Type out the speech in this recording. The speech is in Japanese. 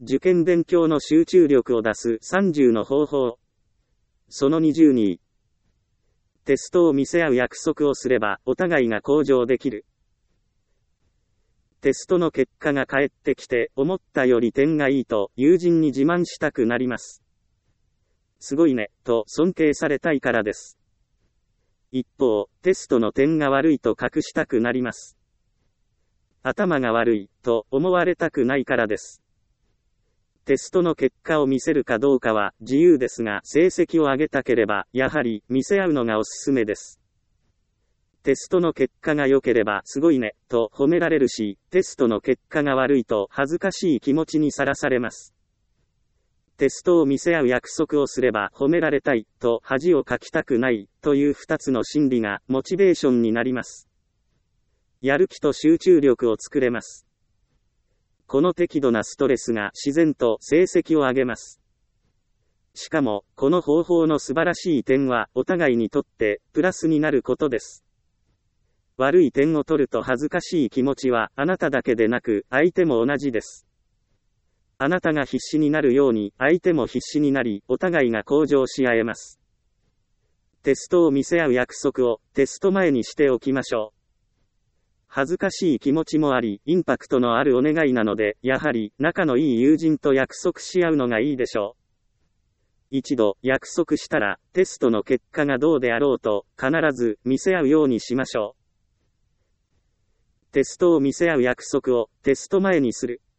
受験勉強の集中力を出す30の方法。その20に、テストを見せ合う約束をすればお互いが向上できる。テストの結果が返ってきて思ったより点がいいと友人に自慢したくなります。すごいね、と尊敬されたいからです。一方、テストの点が悪いと隠したくなります。頭が悪い、と思われたくないからです。テストの結果を見せるかどうかは自由ですが、成績を上げたければ、やはり見せ合うのがおすすめです。テストの結果が良ければ、すごいね、と褒められるし、テストの結果が悪いと恥ずかしい気持ちにさらされます。テストを見せ合う約束をすれば褒められたい、と恥をかきたくない、という2つの心理がモチベーションになります。やる気と集中力を作れます。この適度なストレスが自然と成績を上げます。しかも、この方法の素晴らしい点はお互いにとってプラスになることです。悪い点を取ると恥ずかしい気持ちはあなただけでなく相手も同じです。あなたが必死になるように相手も必死になり、お互いが向上し合えます。テストを見せ合う約束をテスト前にしておきましょう。恥ずかしい気持ちもあり、インパクトのあるお願いなので、やはり仲のいい友人と約束し合うのがいいでしょう。一度約束したら、テストの結果がどうであろうと必ず見せ合うようにしましょう。テストを見せ合う約束をテスト前にする。